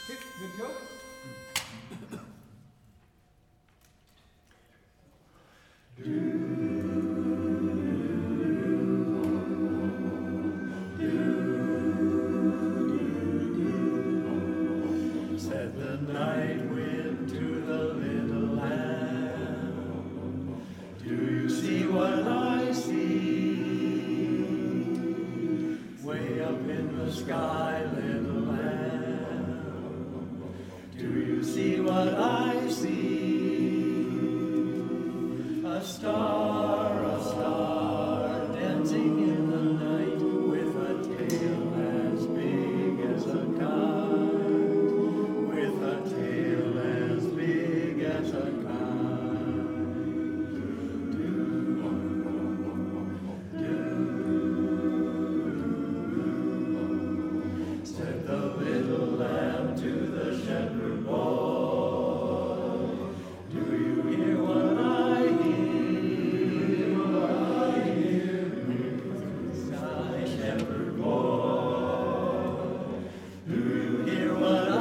Okay, good to go? Said the night wind to the little lamb, do you see what I see? Way up in the sky, little lamb, do you see what I see? A star, dancing in the night with a tail as big as a kite, with a tail as big as a kite. Said the little lamb to the shepherd boy, do you hear what I hear? Sigh, shepherd boy, do you hear what I